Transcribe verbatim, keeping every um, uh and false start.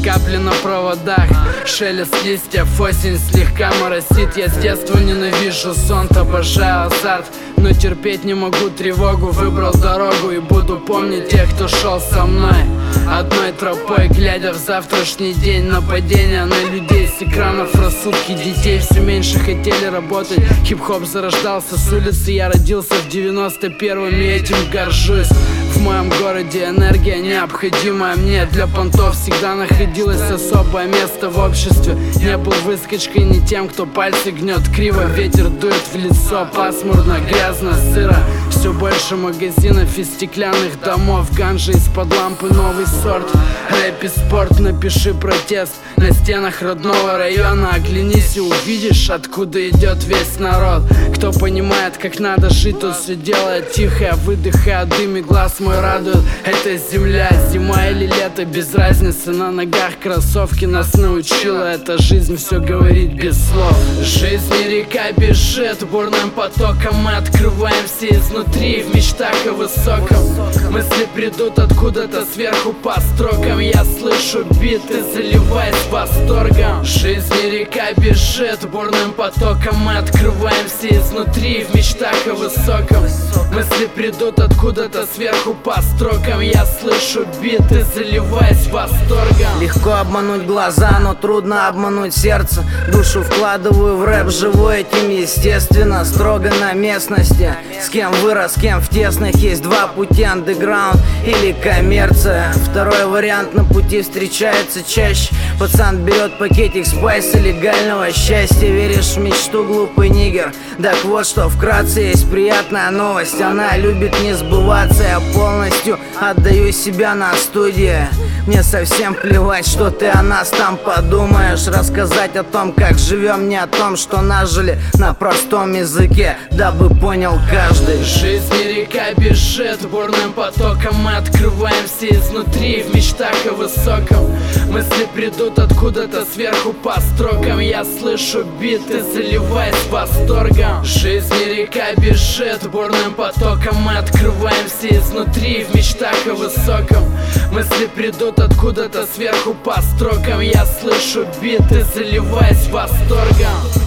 капли на проводах, шелест листьев, осень слегка моросит. Я с детства ненавижу сон, обожаю азарт, но терпеть не могу тревогу. Выбрал дорогу и буду помнить тех, кто шел со мной одной тропой, глядя в завтрашний день. Нападения на людей с экранов, рассудки детей все меньше хотели работать. Хип-хоп зарождался с улицы, я родился в девяносто первом и этим горжусь. В моем городе энергия необходимая мне. Для понтов всегда находилось особое место в обществе. Не был выскочкой, не тем, кто пальцы гнет криво. Ветер дует в лицо, пасмурно, грязно, сыро. Все больше магазинов и стеклянных домов. Ганжа из-под лампы, новый сорт. Рэп и спорт, напиши протест на стенах родного района. Оглянись и увидишь, откуда идет весь народ. Кто понимает, как надо жить, тот все делает тихо. Выдыхая дым и глаз мой радует. Это земля, зима или лето, без разницы. На ногах кроссовки нас научила эта жизнь все говорить без слов. Жизнь не река бежит бурным потоком. Мы открываемся изнутри в мечтах о высоком. Мысли придут откуда-то сверху по строкам. Я слышу биты, заливаясь восторгом. Жизнь не река бежит бурным потоком. Мы открываемся изнутри в мечтах о высоком. Мысли придут откуда-то сверху по строкам. Я слышу биты, заливаясь восторгом. Легко обмануть глаза, но трудно обмануть сердце. Душу вкладываю в рэп, живу этим естественно. Строго на местности, с кем вырос, с кем в тесных. Есть два пути: андеграунд или коммерция. Второй вариант на пути встречается чаще. Пацан берет пакетик спайса легального счастья. Веришь в мечту, глупый нигер? Так вот что, вкратце есть приятная новость. Она любит не сбываться. Я полностью отдаю себя на студии. Мне совсем плевать, что ты о нас там подумаешь. Рассказать о том, как живем, не о том, что нажили на простом языке, дабы понял каждый. Жизнь не река бежит бурным потоком. Мы открываемся изнутри в мечтах о высоком. Мысли придут откуда-то сверху по строкам. Я слышу биты, заливаясь восторгом. Жизнь не река бежит бурным потоком. Мы открываемся изнутри в мечтах о высоком. Мысли придут откуда-то сверху по строкам. Я слышу биты, заливаясь восторгом.